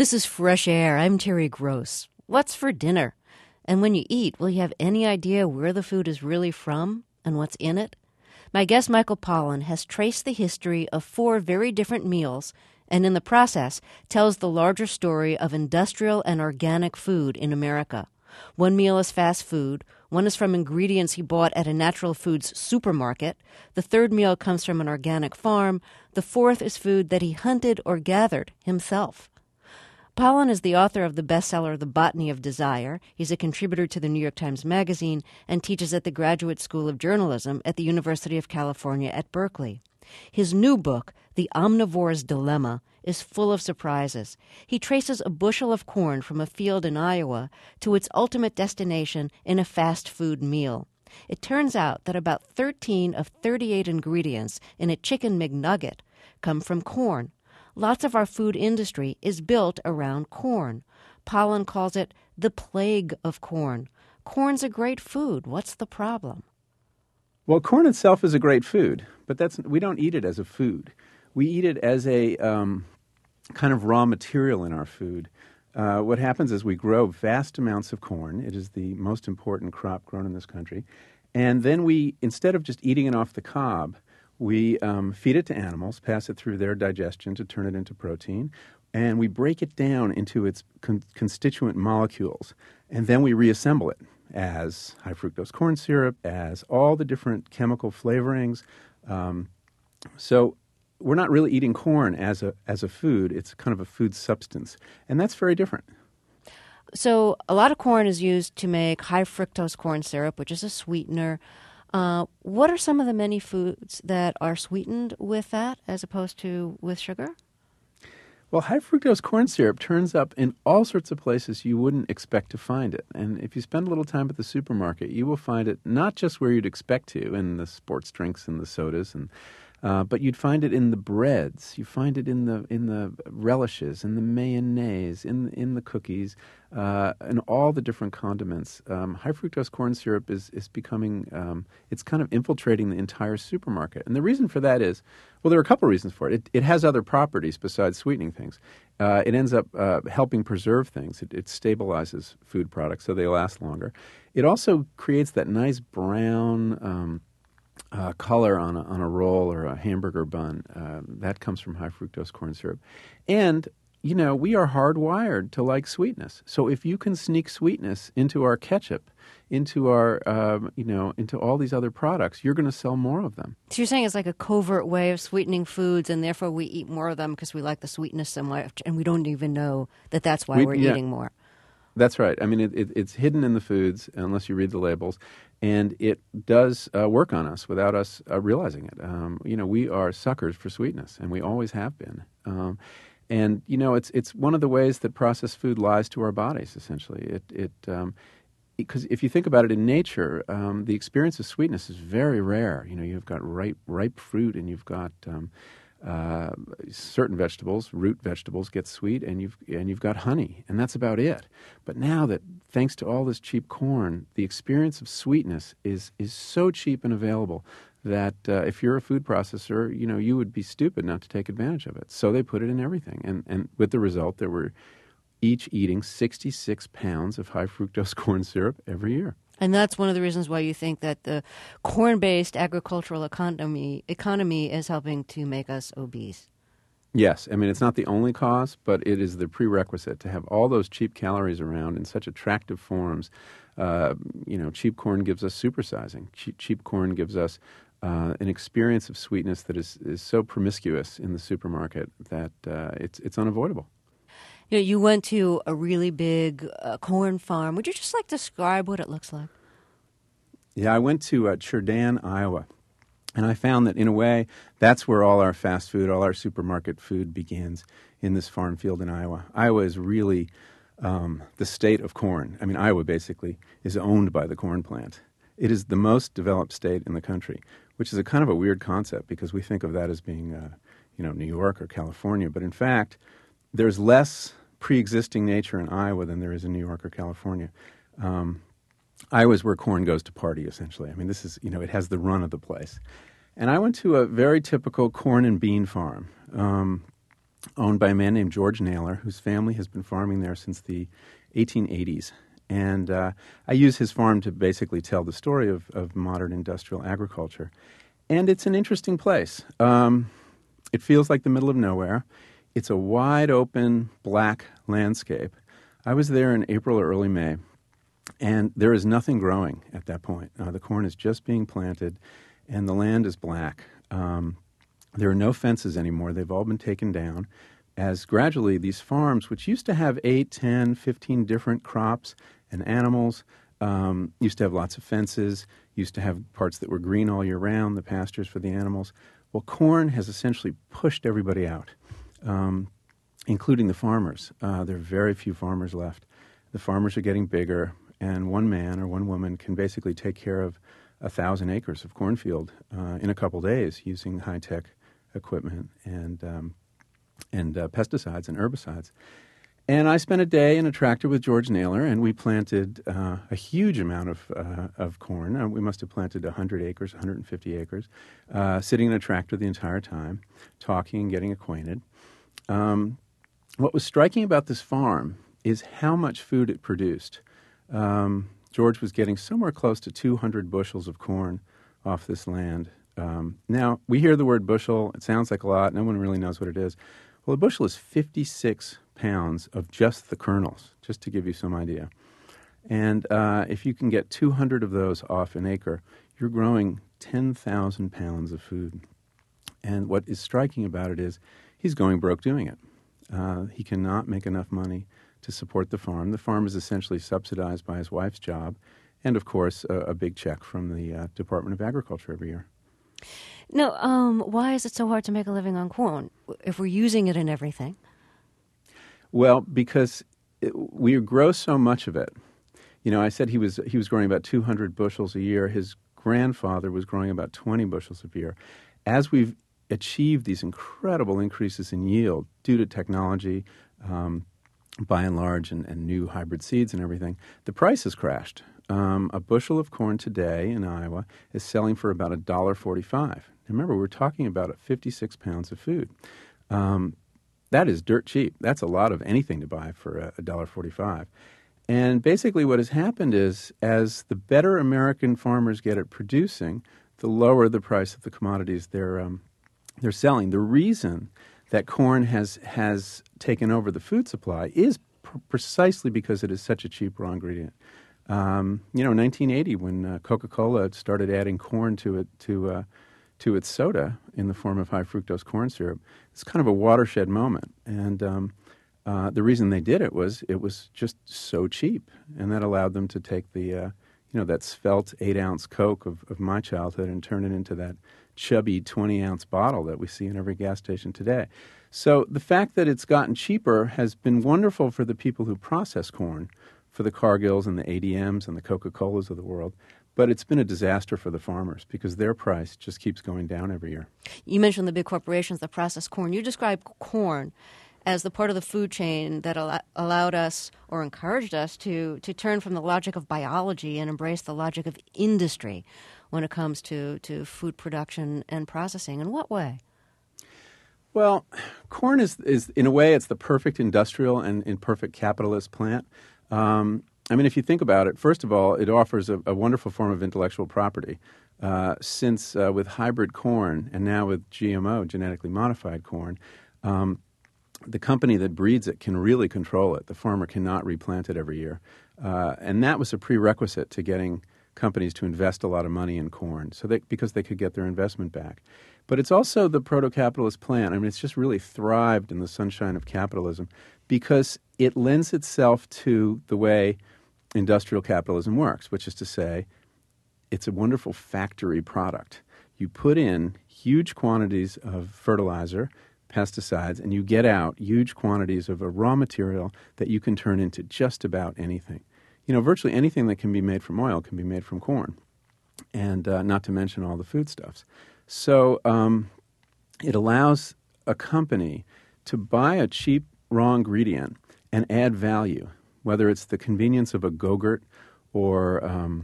This is Fresh Air. I'm Terry Gross. What's for dinner? And when you eat, will you have any idea where the food is really from and what's in it? My guest, Michael Pollan, has traced the history of 4 very different meals and in the process tells the larger story of industrial and organic food in America. One meal is fast food. One is from ingredients he bought at a natural foods supermarket. The third meal comes from an organic farm. The fourth is food that he hunted or gathered himself. Pollan is the author of the bestseller The Botany of Desire. He's a contributor to the New York Times Magazine and teaches at the Graduate School of Journalism at the University of California at Berkeley. His new book, The Omnivore's Dilemma, is full of surprises. He traces a bushel of corn from a field in Iowa to its ultimate destination in a fast food meal. It turns out that about 13 of 38 ingredients in a chicken McNugget come from corn. Lots of our food industry is built around corn. Pollan calls it the plague of corn. Corn's a great food. What's the problem? Well, corn itself is a great food, but we don't eat it as a food. We eat it as a kind of raw material in our food. What happens is we grow vast amounts of corn. It is the most important crop grown in this country. And then we, instead of just eating it off the cob, we feed it to animals, pass it through their digestion to turn it into protein, and we break it down into its constituent molecules, and then we reassemble it as high fructose corn syrup, as all the different chemical flavorings. So we're not really eating corn as a food. It's kind of a food substance, and that's very different. So a lot of corn is used to make high fructose corn syrup, which is a sweetener. What are some of the many foods that are sweetened with that as opposed to with sugar? Well, high fructose corn syrup turns up in all sorts of places you wouldn't expect to find it. And if you spend a little time at the supermarket, you will find it not just where you'd expect to, in the sports drinks and the sodas, but you'd find it in the breads. You find it in the relishes, in the mayonnaise, in the cookies, and all the different condiments. High fructose corn syrup is becoming, it's kind of infiltrating the entire supermarket. And the reason for that is, well, there are a couple of reasons for it. It has other properties besides sweetening things. It ends up helping preserve things. It stabilizes food products so they last longer. It also creates that nice brown color on a roll or a hamburger bun. That comes from high fructose corn syrup. And, you know, we are hardwired to like sweetness. So if you can sneak sweetness into our ketchup, into our, into all these other products, you're going to sell more of them. So you're saying it's like a covert way of sweetening foods, and therefore we eat more of them because we like the sweetness so much, and we don't even know that that's why we're eating more. That's right. I mean, it's hidden in the foods unless you read the labels, and it does work on us without us realizing it. We are suckers for sweetness, and we always have been. And it's one of the ways that processed food lies to our bodies. Essentially, because if you think about it in nature, the experience of sweetness is very rare. You've got ripe fruit, and you've got certain vegetables, root vegetables, get sweet, and you've got honey, and that's about it. But now that, thanks to all this cheap corn, the experience of sweetness is so cheap and available that if you're a food processor, you would be stupid not to take advantage of it. So they put it in everything, and with the result that we're each eating 66 pounds of high fructose corn syrup every year. And that's one of the reasons why you think that the corn-based agricultural economy is helping to make us obese. Yes. I mean, it's not the only cause, but it is the prerequisite to have all those cheap calories around in such attractive forms. Cheap corn gives us supersizing. Cheap corn gives us an experience of sweetness that is so promiscuous in the supermarket that it's unavoidable. You went to a really big corn farm. Would you just describe what it looks like? Yeah, I went to Cherdan, Iowa, and I found that in a way that's where all our fast food, all our supermarket food begins, in this farm field in Iowa. Iowa is really the state of corn. I mean, Iowa basically is owned by the corn plant. It is the most developed state in the country, which is a kind of a weird concept because we think of that as being, New York or California. But in fact, there's less pre-existing nature in Iowa than there is in New York or California. Iowa is where corn goes to party, essentially. I mean, this is, it has the run of the place. And I went to a very typical corn and bean farm. owned by a man named George Naylor, whose family has been farming there since the 1880s. And I use his farm to basically tell the story of modern industrial agriculture. And it's an interesting place. It feels like the middle of nowhere. It's a wide open black landscape. I was there in April or early May, and there is nothing growing at that point. The corn is just being planted, and the land is black. There are no fences anymore. They've all been taken down as gradually these farms, which used to have 8, 10, 15 different crops and animals, used to have lots of fences, used to have parts that were green all year round, the pastures for the animals. Well, corn has essentially pushed everybody out, including the farmers. There are very few farmers left. The farmers are getting bigger, and one man or one woman can basically take care of 1,000 acres of cornfield in a couple days using high-tech equipment and pesticides and herbicides. And I spent a day in a tractor with George Naylor, and we planted a huge amount of corn. We must have planted 100 acres, 150 acres, sitting in a tractor the entire time, talking and getting acquainted. What was striking about this farm is how much food it produced. George was getting somewhere close to 200 bushels of corn off this land. Now, we hear the word bushel. It sounds like a lot. No one really knows what it is. Well, a bushel is 56 pounds of just the kernels, just to give you some idea. And if you can get 200 of those off an acre, you're growing 10,000 pounds of food. And what is striking about it is he's going broke doing it. He cannot make enough money to support the farm. The farm is essentially subsidized by his wife's job and, of course, a big check from the Department of Agriculture every year. Now, why is it so hard to make a living on corn if we're using it in everything? Well, because we grow so much of it. You know, I said he was growing about 200 bushels a year. His grandfather was growing about 20 bushels a year. As we've achieved these incredible increases in yield due to technology, by and large, and new hybrid seeds and everything, the price has crashed. A bushel of corn today in Iowa is selling for about $1.45. Remember, we're talking about 56 pounds of food. That is dirt cheap. That's a lot of anything to buy for $1.45. And basically what has happened is, as the better American farmers get at producing, the lower the price of the commodities they're selling. The reason that corn has taken over the food supply is precisely because it is such a cheap raw ingredient. In 1980, when Coca-Cola started adding corn to its soda in the form of high fructose corn syrup, it's kind of a watershed moment. And the reason they did it was just so cheap, and that allowed them to take the that svelte 8-ounce Coke of my childhood and turn it into that chubby 20-ounce bottle that we see in every gas station today. So the fact that it's gotten cheaper has been wonderful for the people who process corn, for the Cargills and the ADMs and the Coca-Colas of the world. But it's been a disaster for the farmers because their price just keeps going down every year. You mentioned the big corporations that process corn. You describe corn as the part of the food chain that allowed us or encouraged us to turn from the logic of biology and embrace the logic of industry when it comes to food production and processing. In what way? Well, corn is in a way, it's the perfect industrial and perfect capitalist plant. If you think about it, first of all, it offers a wonderful form of intellectual property. Since with hybrid corn and now with GMO, genetically modified corn, the company that breeds it can really control it. The farmer cannot replant it every year. And that was a prerequisite to getting companies to invest a lot of money in corn, because they could get their investment back. But it's also the proto-capitalist plant. It's just really thrived in the sunshine of capitalism because it lends itself to the way industrial capitalism works, which is to say, it's a wonderful factory product. You put in huge quantities of fertilizer, pesticides, and you get out huge quantities of a raw material that you can turn into just about anything. Virtually anything that can be made from oil can be made from corn, and not to mention all the foodstuffs. So it allows a company to buy a cheap raw ingredient and add value, whether it's the convenience of a Go-Gurt or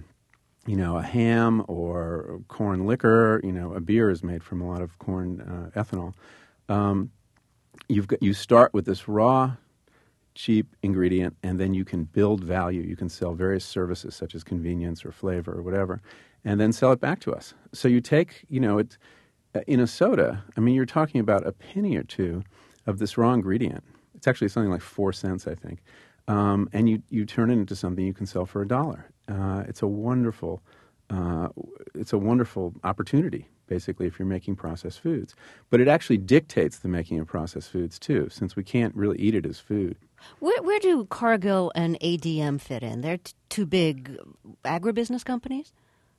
a ham or corn liquor. A beer is made from a lot of corn ethanol. you start with this raw, cheap ingredient, and then you can build value. You can sell various services such as convenience or flavor or whatever, and then sell it back to us. So you take, it in a soda. I mean, you're talking about a penny or two of this raw ingredient. It's actually something like 4 cents, I think, and you turn it into something you can sell for $1. It's a wonderful opportunity, basically, if you're making processed foods. But it actually dictates the making of processed foods, too, since we can't really eat it as food. Where do Cargill and ADM fit in? They're two big agribusiness companies?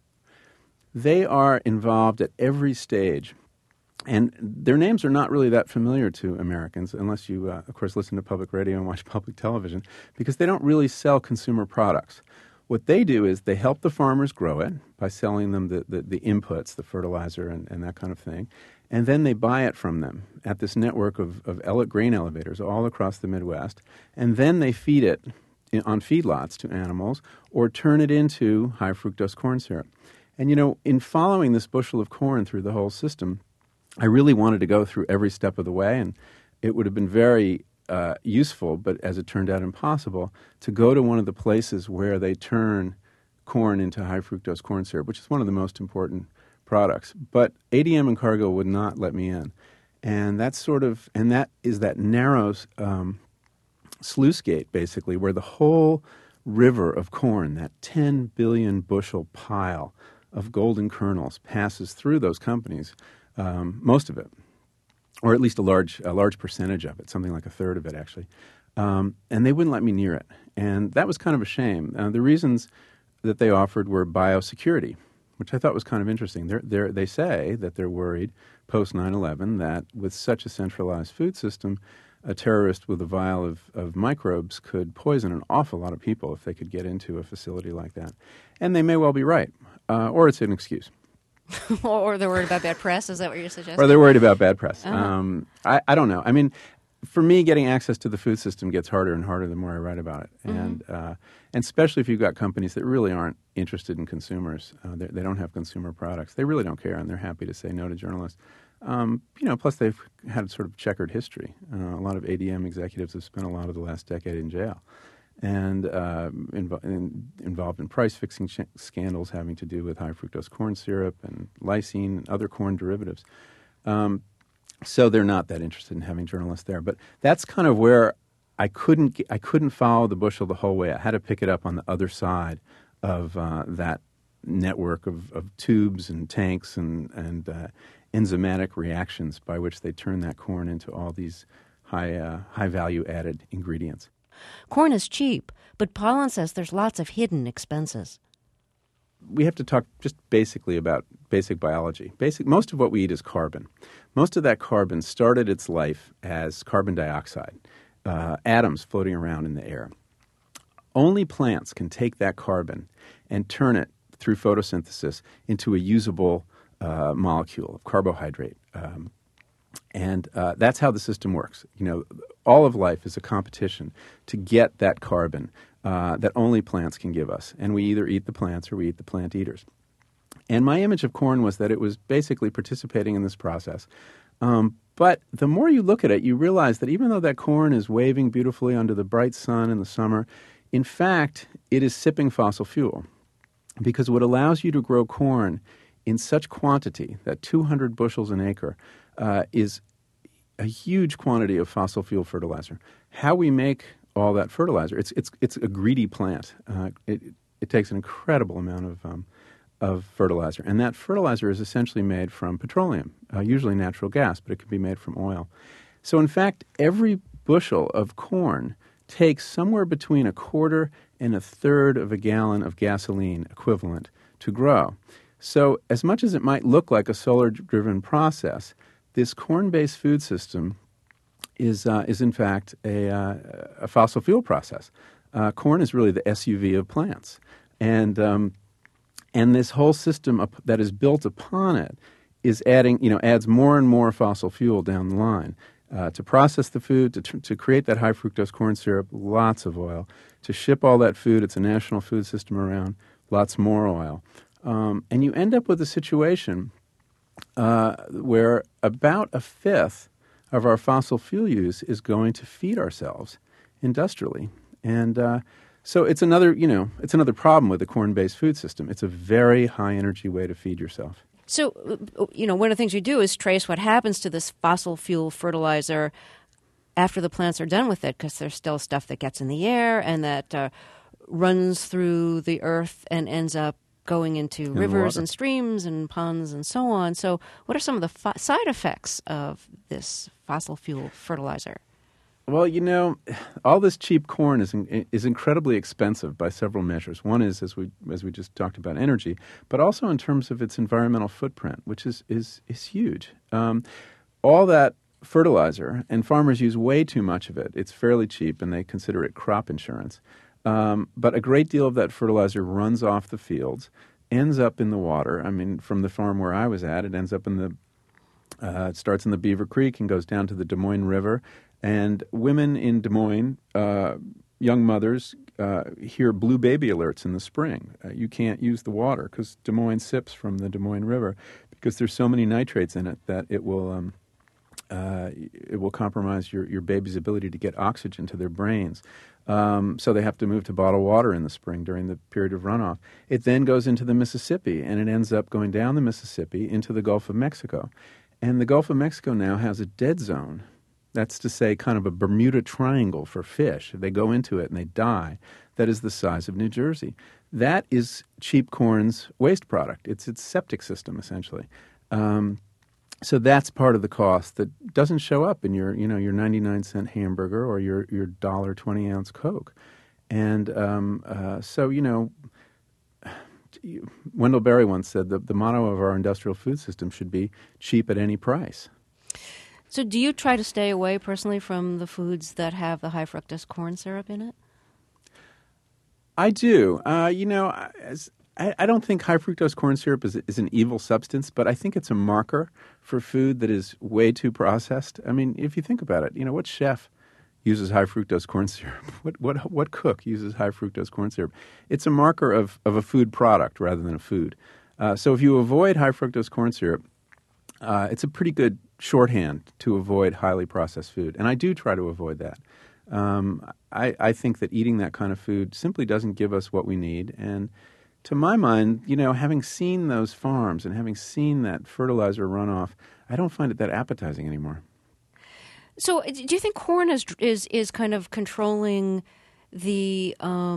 They are involved at every stage. And their names are not really that familiar to Americans, unless you, of course, listen to public radio and watch public television, because they don't really sell consumer products. What they do is they help the farmers grow it by selling them the inputs, the fertilizer and that kind of thing. And then they buy it from them at this network of grain elevators all across the Midwest. And then they feed it on feedlots to animals or turn it into high fructose corn syrup. And, in following this bushel of corn through the whole system, I really wanted to go through every step of the way. And it would have been very useful, but as it turned out impossible, to go to one of the places where they turn corn into high fructose corn syrup, which is one of the most important products. But ADM and Cargill would not let me in. And that is that narrow sluice gate, basically, where the whole river of corn, that 10 billion bushel pile of golden kernels, passes through those companies, most of it, or at least a large percentage of it, something like a third of it, actually. And they wouldn't let me near it. And that was kind of a shame. The reasons that they offered were biosecurity, which I thought was kind of interesting. They say that they're worried post 9/11 that with such a centralized food system, a terrorist with a vial of microbes could poison an awful lot of people if they could get into a facility like that. And they may well be right, or it's an excuse. Or they're worried about bad press? Is that what you're suggesting? Or they're worried about bad press. Uh-huh. I don't know. I mean, for me, getting access to the food system gets harder and harder the more I write about it. Mm-hmm. And especially if you've got companies that really aren't interested in consumers. They don't have consumer products. They really don't care, and they're happy to say no to journalists. Plus they've had sort of checkered history. A lot of ADM executives have spent a lot of the last decade in jail and involved in price-fixing scandals having to do with high fructose corn syrup and lysine and other corn derivatives. So they're not that interested in having journalists there. But that's kind of where I couldn't follow the bushel the whole way. I had to pick it up on the other side of that network of tubes and tanks and enzymatic reactions by which they turn that corn into all these high value added ingredients. Corn is cheap, but Pollan says there's lots of hidden expenses. We have to talk just basically about basic biology. Most of what we eat is carbon. Most of that carbon started its life as carbon dioxide, atoms floating around in the air. Only plants can take that carbon and turn it through photosynthesis into a usable molecule of carbohydrate. And that's how the system works. All of life is a competition to get that carbon that only plants can give us. And we either eat the plants or we eat the plant eaters. And my image of corn was that it was basically participating in this process. But the more you look at it, you realize that even though that corn is waving beautifully under the bright sun in the summer, in fact, it is sipping fossil fuel. Because what allows you to grow corn in such quantity, that 200 bushels an acre, is a huge quantity of fossil fuel fertilizer. How we make all that fertilizer, it's a greedy plant. It takes an incredible amount of fertilizer. And that fertilizer is essentially made from petroleum, usually natural gas, but it can be made from oil. So in fact, every bushel of corn takes somewhere between a quarter and a third of a gallon of gasoline equivalent to grow. So as much as it might look like a solar-driven process, this corn-based food system is in fact a fossil fuel process. Corn is really the SUV of plants. And this whole system that is built upon it is adds more and more fossil fuel down the line. To process the food, to create that high fructose corn syrup, lots of oil. To ship all that food, it's a national food system around, lots more oil. And you end up with a situation where about a fifth of our fossil fuel use is going to feed ourselves industrially. And so it's another problem with the corn-based food system. It's a very high-energy way to feed yourself. So, one of the things you do is trace what happens to this fossil fuel fertilizer after the plants are done with it, because there's still stuff that gets in the air and that runs through the earth and ends up going into rivers and streams and ponds and so on. So what are some of the side effects of this fossil fuel fertilizer? Well, all this cheap corn is incredibly expensive by several measures. One is, as we just talked about, energy, but also in terms of its environmental footprint, which is huge. All that fertilizer, and farmers use way too much of it. It's fairly cheap, and they consider it crop insurance. But a great deal of that fertilizer runs off the fields, ends up in the water. I mean, from the farm where I was at, it ends up it starts in the Beaver Creek and goes down to the Des Moines River. And women in Des Moines, young mothers, hear blue baby alerts in the spring. You can't use the water because Des Moines sips from the Des Moines River because there's so many nitrates in it that it will compromise your baby's ability to get oxygen to their brains. So they have to move to bottled water in the spring during the period of runoff. It then goes into the Mississippi, and it ends up going down the Mississippi into the Gulf of Mexico. And the Gulf of Mexico now has a dead zone. That's to say, kind of a Bermuda Triangle for fish. If they go into it and they die, that is the size of New Jersey. That is cheap corn's waste product. It's its septic system, essentially. So that's part of the cost that doesn't show up in your 99-cent hamburger or your $1 20-ounce Coke. And Wendell Berry once said that the motto of our industrial food system should be cheap at any price. So do you try to stay away personally from the foods that have the high fructose corn syrup in it? I do. I don't think high fructose corn syrup is an evil substance, but I think it's a marker for food that is way too processed. I mean, if you think about it, what chef uses high fructose corn syrup? What cook uses high fructose corn syrup? It's a marker of a food product rather than a food. So if you avoid high fructose corn syrup, it's a pretty good shorthand to avoid highly processed food. And I do try to avoid that. I think that eating that kind of food simply doesn't give us what we need. And to my mind, having seen those farms and having seen that fertilizer runoff, I don't find it that appetizing anymore. So do you think corn is kind of controlling the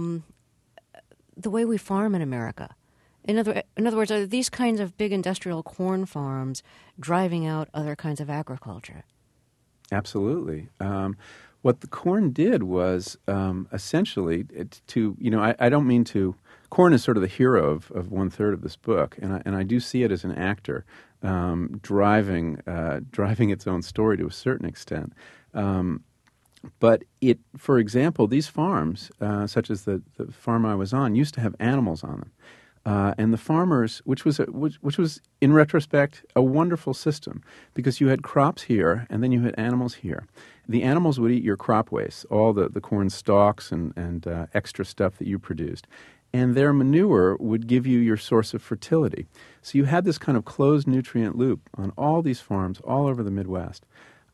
way we farm in America? In other words, are these kinds of big industrial corn farms driving out other kinds of agriculture? Absolutely. What the corn did was essentially I don't mean to. Corn is sort of the hero of 1/3 of this book, and I do see it as an actor driving its own story to a certain extent. But for example, these farms, such as the farm I was on, used to have animals on them. And the farmers, which was in retrospect a wonderful system, because you had crops here and then you had animals here. The animals would eat your crop waste, all the corn stalks and extra stuff that you produced, and their manure would give you your source of fertility. So you had this kind of closed nutrient loop on all these farms all over the Midwest.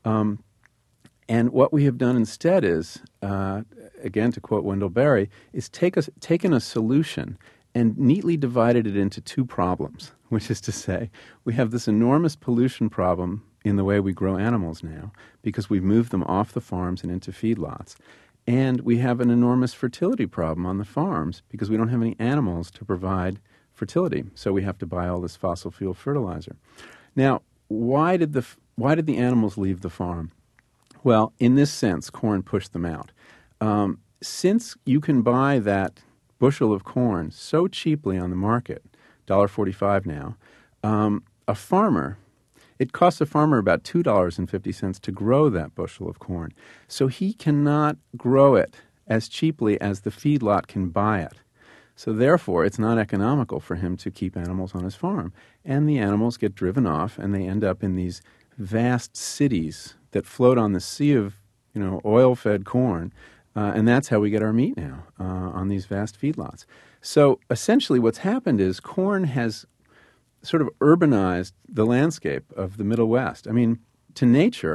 And what we have done instead is, again to quote Wendell Berry, is taken a solution and neatly divided it into two problems, which is to say, we have this enormous pollution problem in the way we grow animals now because we've moved them off the farms and into feedlots. And we have an enormous fertility problem on the farms because we don't have any animals to provide fertility. So we have to buy all this fossil fuel fertilizer. Now, why did the animals leave the farm? Well, in this sense, corn pushed them out. Since you can buy that bushel of corn so cheaply on the market, $1.45 now, it costs a farmer about $2.50 to grow that bushel of corn. So he cannot grow it as cheaply as the feedlot can buy it. So therefore, it's not economical for him to keep animals on his farm. And the animals get driven off, and they end up in these vast cities that float on the sea of, oil-fed corn. And that's how we get our meat now, on these vast feedlots. So essentially what's happened is corn has sort of urbanized the landscape of the Middle West. I mean, to nature,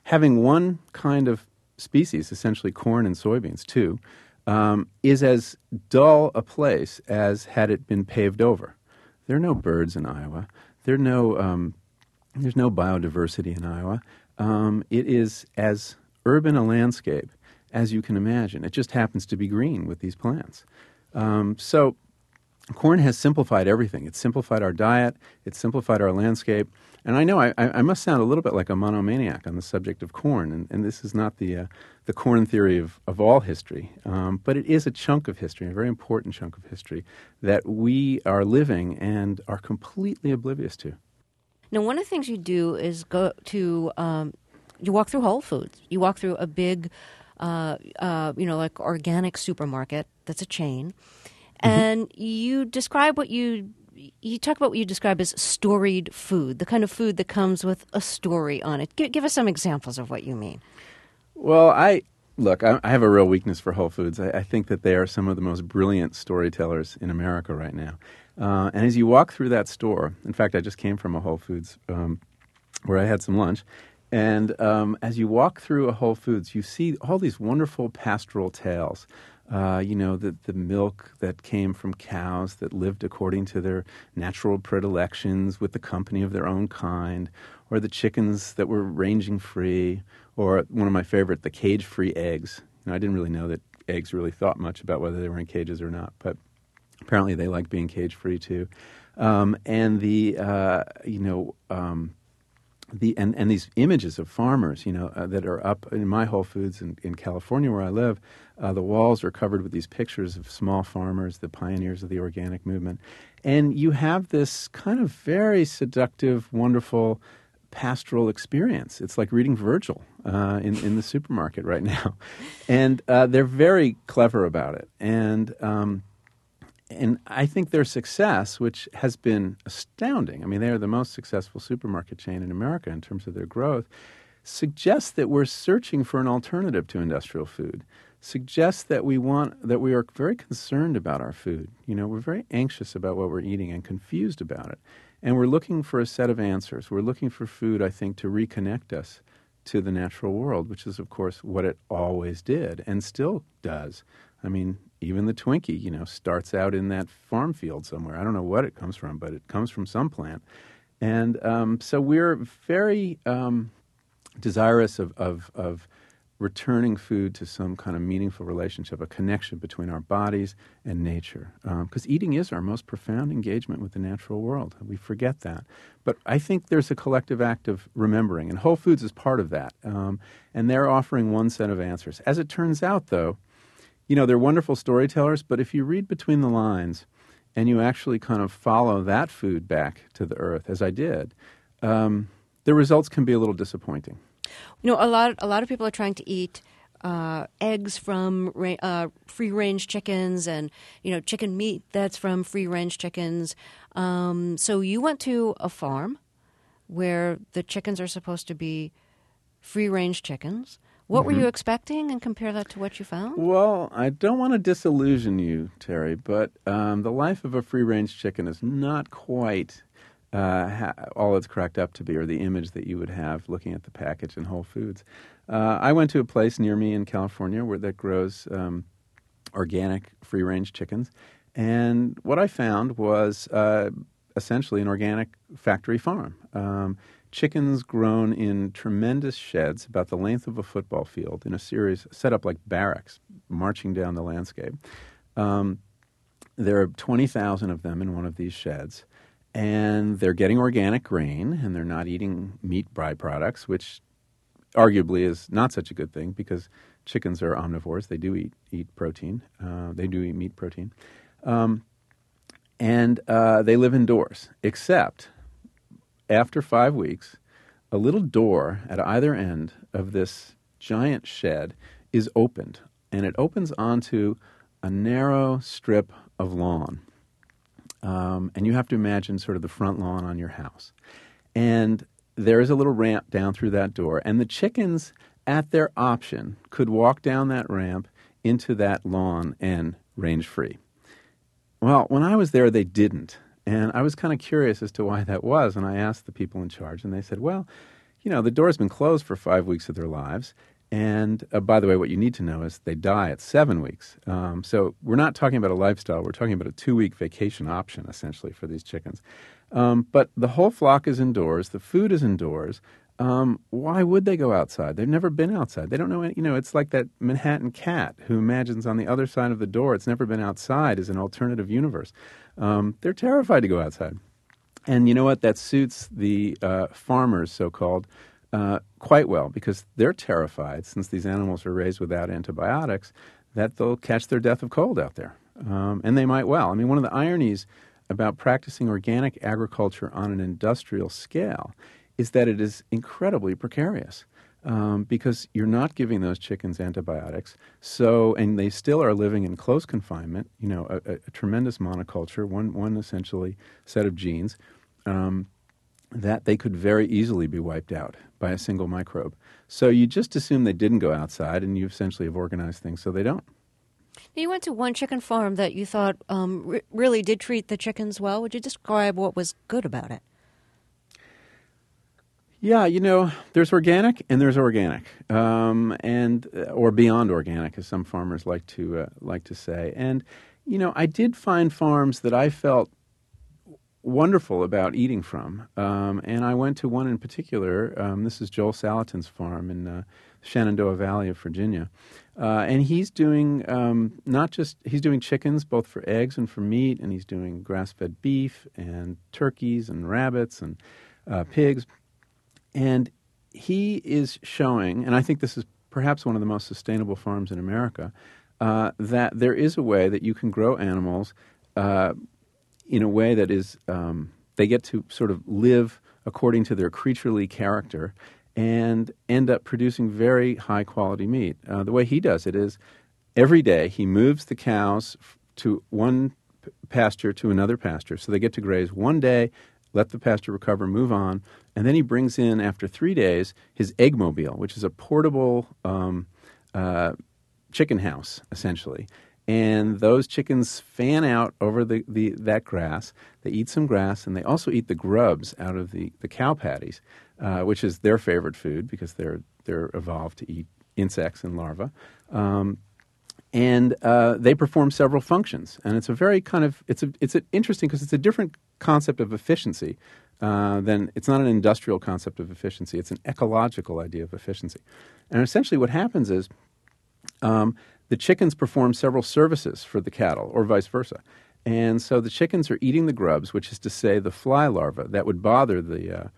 having one kind of species, essentially corn and soybeans too, is as dull a place as had it been paved over. There are no birds in Iowa. There's no biodiversity in Iowa. It is as urban a landscape as you can imagine. It just happens to be green with these plants. So corn has simplified everything. It's simplified our diet. It's simplified our landscape. And I know I must sound a little bit like a monomaniac on the subject of corn, and this is not the corn theory of all history, but it is a chunk of history, a very important chunk of history that we are living and are completely oblivious to. Now, one of the things you do is go to, you walk through Whole Foods. You walk through a big, like organic supermarket that's a chain, and you describe you talk about what you describe as storied food, the kind of food that comes with a story on it. Give us some examples of what you mean. Well, I have a real weakness for Whole Foods. I think that they are some of the most brilliant storytellers in America right now. And as you walk through that store, in fact, I just came from a Whole Foods where I had some lunch. And as you walk through a Whole Foods, you see all these wonderful pastoral tales. The milk that came from cows that lived according to their natural predilections with the company of their own kind, or the chickens that were ranging free, or one of my favorite, the cage-free eggs. I didn't really know that eggs really thought much about whether they were in cages or not, but apparently they like being cage-free too. And these images of farmers, that are up in my Whole Foods in California where I live, the walls are covered with these pictures of small farmers, the pioneers of the organic movement. And you have this kind of very seductive, wonderful pastoral experience. It's like reading Virgil in the supermarket right now. And they're very clever about it. And I think their success, which has been astounding, I mean, they are the most successful supermarket chain in America in terms of their growth, suggests that we're searching for an alternative to industrial food, suggests that we are very concerned about our food. We're very anxious about what we're eating and confused about it. And we're looking for a set of answers. We're looking for food, I think, to reconnect us to the natural world, which is, of course, what it always did and still does. I mean, even the Twinkie, starts out in that farm field somewhere. I don't know what it comes from, but it comes from some plant. And so we're very desirous of returning food to some kind of meaningful relationship, a connection between our bodies and nature. Because eating is our most profound engagement with the natural world. We forget that. But I think there's a collective act of remembering, and Whole Foods is part of that. And they're offering one set of answers. As it turns out, though, they're wonderful storytellers, but if you read between the lines and you actually kind of follow that food back to the earth, as I did, the results can be a little disappointing. A lot of people are trying to eat eggs from free-range chickens and, chicken meat that's from free-range chickens. So you went to a farm where the chickens are supposed to be free-range chickens. What were you expecting, and compare that to what you found? Well, I don't want to disillusion you, Terry, but the life of a free-range chicken is not quite all it's cracked up to be, or the image that you would have looking at the package in Whole Foods. I went to a place near me in California that grows organic free-range chickens, and what I found was essentially an organic factory farm. Chickens grown in tremendous sheds about the length of a football field in a series set up like barracks marching down the landscape. There are 20,000 of them in one of these sheds, and they're getting organic grain, and they're not eating meat byproducts, which arguably is not such a good thing because chickens are omnivores. They do eat protein. They do eat meat protein. And they live indoors, except after 5 weeks, a little door at either end of this giant shed is opened, and it opens onto a narrow strip of lawn. And you have to imagine sort of the front lawn on your house. And there is a little ramp down through that door, and the chickens, at their option, could walk down that ramp into that lawn and range free. Well, when I was there, they didn't. And I was kind of curious as to why that was, and I asked the people in charge, and they said, well, the door's been closed for 5 weeks of their lives. And by the way, what you need to know is they die at 7 weeks. So we're not talking about a lifestyle. We're talking about a 2-week vacation option, essentially, for these chickens. But the whole flock is indoors. The food is indoors. Why would they go outside? They've never been outside. They don't know any, it's like that Manhattan cat who imagines on the other side of the door it's never been outside is an alternative universe. They're terrified to go outside. And you know what? That suits the farmers, so-called, quite well, because they're terrified, since these animals are raised without antibiotics, that they'll catch their death of cold out there. And they might well. I mean, one of the ironies about practicing organic agriculture on an industrial scale is that it is incredibly precarious, because you're not giving those chickens antibiotics. And they still are living in close confinement, a tremendous monoculture, one essentially set of genes, that they could very easily be wiped out by a single microbe. So you just assume they didn't go outside, and you essentially have organized things so they don't. You went to one chicken farm that you thought really did treat the chickens well. Would you describe what was good about it? Yeah, there's organic and there's organic, or beyond organic, as some farmers like to say. And I did find farms that I felt wonderful about eating from, and I went to one in particular. This is Joel Salatin's farm in Shenandoah Valley of Virginia, and he's doing he's doing chickens both for eggs and for meat, and he's doing grass-fed beef and turkeys and rabbits and pigs. And he is showing, and I think this is perhaps one of the most sustainable farms in America, that there is a way that you can grow animals in a way that is, they get to sort of live according to their creaturely character and end up producing very high-quality meat. The way he does it is every day he moves the cows to one pasture to another pasture. So they get to graze one day, let the pasture recover, move on, and then he brings in, after 3 days, his eggmobile, which is a portable chicken house, essentially. And those chickens fan out over that grass. They eat some grass, and they also eat the grubs out of the cow patties, which is their favorite food because they're evolved to eat insects and larvae. And they perform several functions, and it's a very it's interesting because it's a different concept of efficiency than it's not an industrial concept of efficiency. It's an ecological idea of efficiency, and essentially what happens is the chickens perform several services for the cattle, or vice versa, and so the chickens are eating the grubs, which is to say the fly larvae that would bother the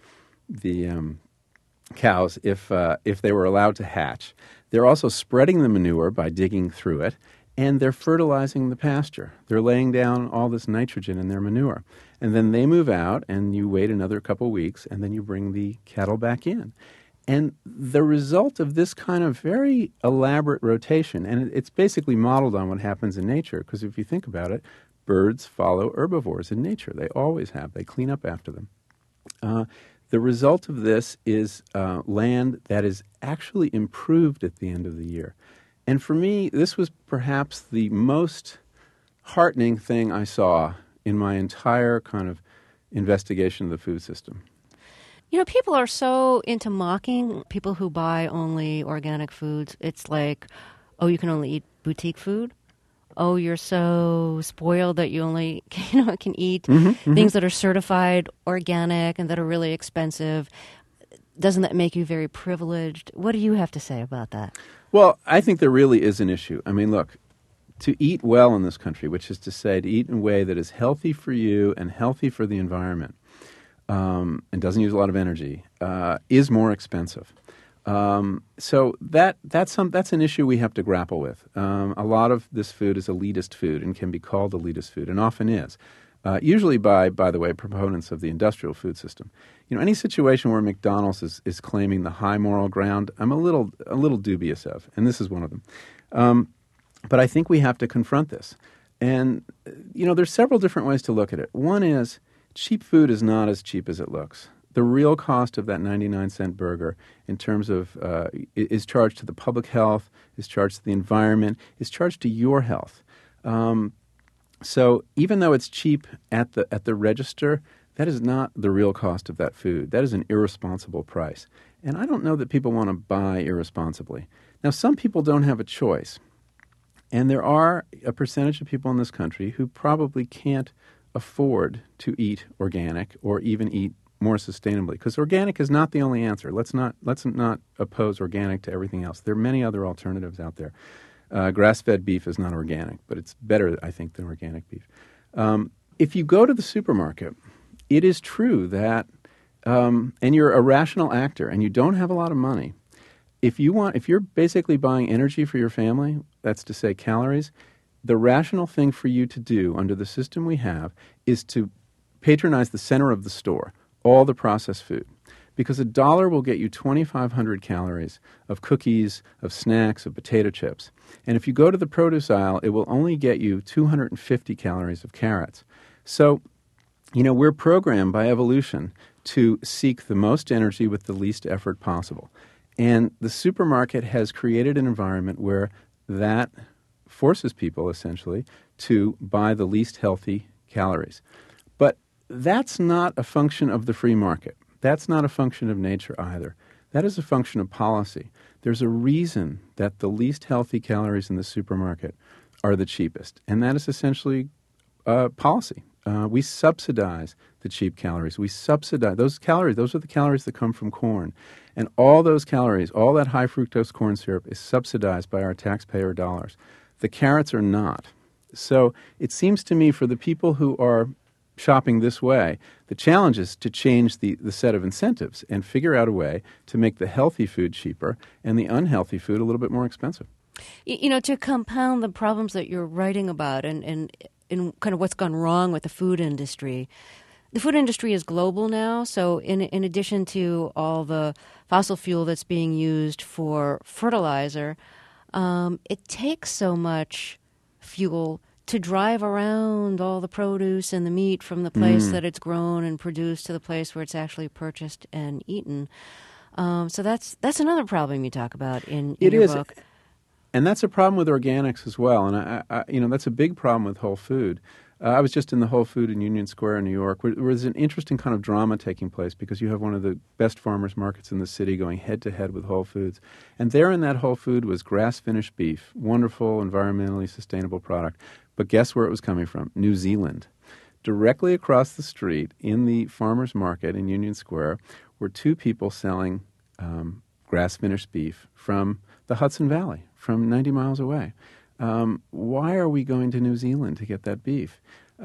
cows if they were allowed to hatch. They're also spreading the manure by digging through it, and they're fertilizing the pasture. They're laying down all this nitrogen in their manure. And then they move out, and you wait another couple weeks, and then you bring the cattle back in. And the result of this kind of very elaborate rotation, and it's basically modeled on what happens in nature, because if you think about it, birds follow herbivores in nature. They always have. They clean up after them. The result of this is land that is actually improved at the end of the year. And for me, this was perhaps the most heartening thing I saw in my entire kind of investigation of the food system. People are so into mocking people who buy only organic foods. It's like, oh, you can only eat boutique food. Oh, you're so spoiled that you only can eat things that are certified organic and that are really expensive. Doesn't that make you very privileged? What do you have to say about that? Well, I think there really is an issue. I mean, look, to eat well in this country, which is to say to eat in a way that is healthy for you and healthy for the environment, and doesn't use a lot of energy, is more expensive. So that's an issue we have to grapple with. A lot of this food is elitist food and can be called elitist food, and often is. Usually by the way, proponents of the industrial food system. Any situation where McDonald's is claiming the high moral ground, I'm a little dubious of, and this is one of them. But I think we have to confront this. And, there's several different ways to look at it. One is cheap food is not as cheap as it looks. The real cost of that 99-cent burger in terms of is charged to the public health, is charged to the environment, is charged to your health. So even though it's cheap at the register, that is not the real cost of that food. That is an irresponsible price. And I don't know that people want to buy irresponsibly. Now, some people don't have a choice. And there are a percentage of people in this country who probably can't afford to eat organic or even eat more sustainably, because organic is not the only answer. Let's not oppose organic to everything else. There are many other alternatives out there. Grass-fed beef is not organic, but it's better, I think, than organic beef. If you go to the supermarket, it is true that, and you're a rational actor and you don't have a lot of money, if you're basically buying energy for your family, that's to say calories, the rational thing for you to do under the system we have is to patronize the center of the store, all the processed food. Because $1 will get you 2,500 calories of cookies, of snacks, of potato chips. And if you go to the produce aisle, it will only get you 250 calories of carrots. So, we're programmed by evolution to seek the most energy with the least effort possible. And the supermarket has created an environment where that forces people, essentially, to buy the least healthy calories. But that's not a function of the free market. That's not a function of nature either. That is a function of policy. There's a reason that the least healthy calories in the supermarket are the cheapest, and that is essentially policy. We subsidize the cheap calories. We subsidize those calories. Those are the calories that come from corn. And all those calories, all that high fructose corn syrup is subsidized by our taxpayer dollars. The carrots are not. So it seems to me for the people who are shopping this way, the challenge is to change the set of incentives and figure out a way to make the healthy food cheaper and the unhealthy food a little bit more expensive. To compound the problems that you're writing about and kind of what's gone wrong with the food industry. The food industry is global now, so in addition to all the fossil fuel that's being used for fertilizer, it takes so much fuel to drive around all the produce and the meat from the place that it's grown and produced to the place where it's actually purchased and eaten. So that's another problem you talk about in your book. And that's a problem with organics as well. And I that's a big problem with Whole Food. I was just in the Whole Food in Union Square in New York, where there's an interesting kind of drama taking place because you have one of the best farmers markets in the city going head to head with Whole Foods. And there in that Whole Food was grass-finished beef, wonderful, environmentally sustainable product. But guess where it was coming from? New Zealand. Directly across the street in the farmers market in Union Square were two people selling grass-finished beef from the Hudson Valley, from 90 miles away. Why are we going to New Zealand to get that beef?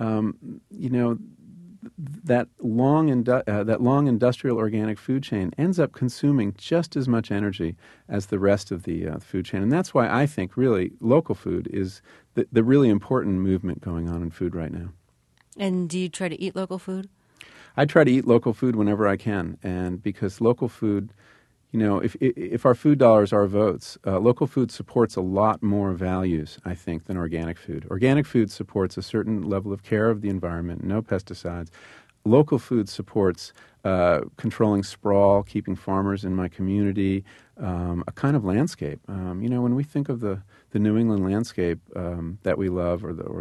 That long industrial organic food chain ends up consuming just as much energy as the rest of the food chain. And that's why I think really local food is the really important movement going on in food right now. And do you try to eat local food? I try to eat local food whenever I can. And because local food, if our food dollars are votes, local food supports a lot more values, I think, than organic food. Organic food supports a certain level of care of the environment, no pesticides. Local food supports controlling sprawl, keeping farmers in my community, a kind of landscape. When we think of the New England landscape that we love,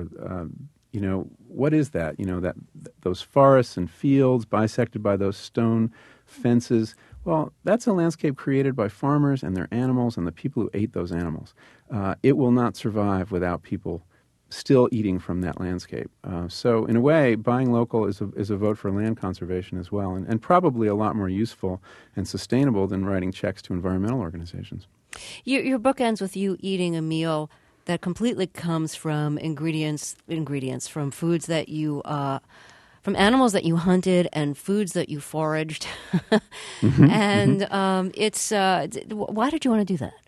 what is that? Those forests and fields bisected by those stone fences. Well, that's a landscape created by farmers and their animals and the people who ate those animals. It will not survive without people still eating from that landscape. So in a way, buying local is a vote for land conservation as well, and probably a lot more useful and sustainable than writing checks to environmental organizations. Your book ends with you eating a meal that completely comes from ingredients from foods that you from animals that you hunted and foods that you foraged. And why did you want to do that?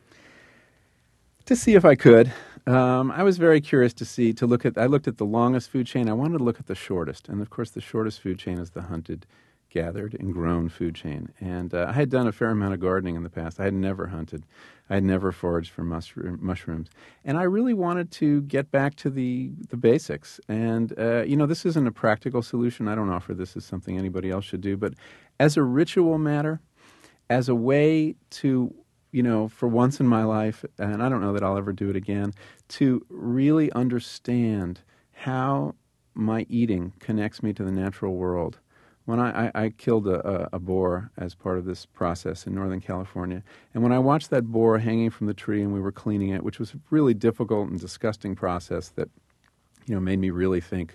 To see if I could. I was very curious I looked at the longest food chain. I wanted to look at the shortest. And of course, the shortest food chain is the hunted, gathered, and grown food chain. And I had done a fair amount of gardening in the past. I had never hunted. I had never foraged for mushrooms. And I really wanted to get back to the basics. And, this isn't a practical solution. I don't offer this as something anybody else should do. But as a ritual matter, as a way to, for once in my life, and I don't know that I'll ever do it again, to really understand how my eating connects me to the natural world, When I killed a boar as part of this process in Northern California, and when I watched that boar hanging from the tree and we were cleaning it, which was a really difficult and disgusting process that made me really think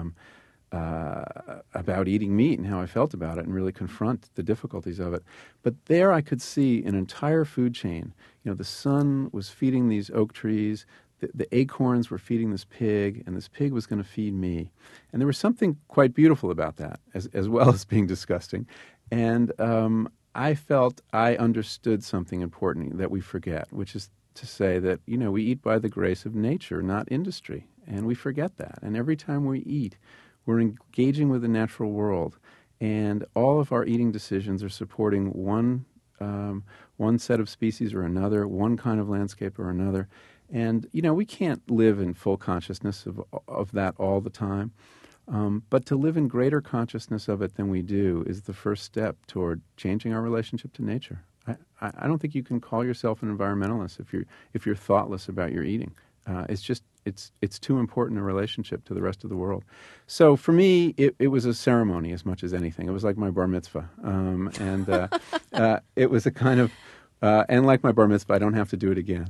about eating meat and how I felt about it and really confront the difficulties of it. But there I could see an entire food chain. The sun was feeding these oak trees, the acorns were feeding this pig, and this pig was going to feed me. And there was something quite beautiful about that, as well as being disgusting. And I felt I understood something important that we forget, which is to say that, we eat by the grace of nature, not industry. And we forget that. And every time we eat, we're engaging with the natural world. And all of our eating decisions are supporting one set of species or another, one kind of landscape or another. And, we can't live in full consciousness of that all the time. But to live in greater consciousness of it than we do is the first step toward changing our relationship to nature. I don't think you can call yourself an environmentalist if you're thoughtless about your eating. It's too important a relationship to the rest of the world. So for me, it was a ceremony as much as anything. It was like my bar mitzvah, and it was a kind of and like my bar mitzvah, I don't have to do it again.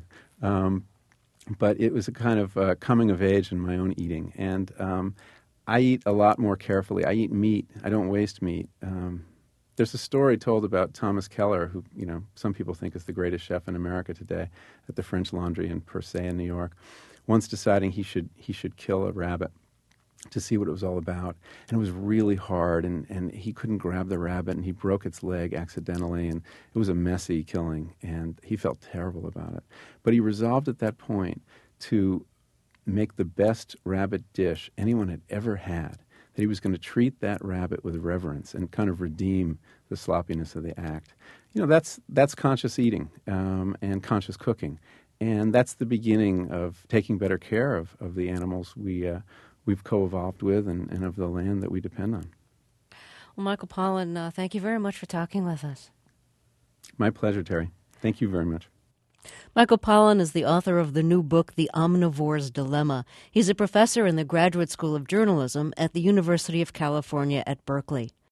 But it was a kind of coming of age in my own eating, and I eat a lot more carefully. I eat meat. I don't waste meat. There's a story told about Thomas Keller, who some people think is the greatest chef in America today, at the French Laundry in Per Se in New York, once deciding he should kill a rabbit to see what it was all about. And it was really hard, and he couldn't grab the rabbit, and he broke its leg accidentally, and it was a messy killing, and he felt terrible about it. But he resolved at that point to make the best rabbit dish anyone had ever had, that he was going to treat that rabbit with reverence and kind of redeem the sloppiness of the act. That's conscious eating and conscious cooking. And that's the beginning of taking better care of the animals we've co-evolved with and of the land that we depend on. Well, Michael Pollan, thank you very much for talking with us. My pleasure, Terry. Thank you very much. Michael Pollan is the author of the new book, The Omnivore's Dilemma. He's a professor in the Graduate School of Journalism at the University of California at Berkeley.